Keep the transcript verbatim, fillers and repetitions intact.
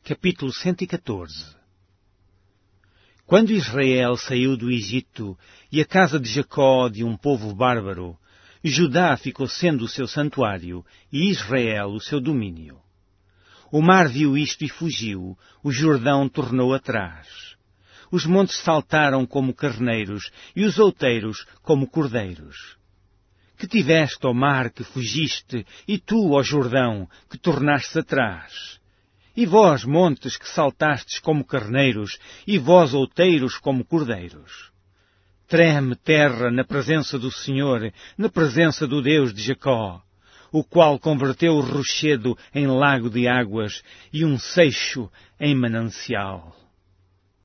Capítulo cento e catorze. Quando Israel saiu do Egito e a casa de Jacó de um povo bárbaro, Judá ficou sendo o seu santuário e Israel o seu domínio. O mar viu isto e fugiu, o Jordão tornou atrás. Os montes saltaram como carneiros e os outeiros como cordeiros. Que tiveste, ó mar, que fugiste, e tu, ó Jordão, que tornaste atrás? E vós, montes, que saltastes como carneiros, e vós, outeiros, como cordeiros. Treme terra na presença do Senhor, na presença do Deus de Jacó, o qual converteu o rochedo em lago de águas e um seixo em manancial.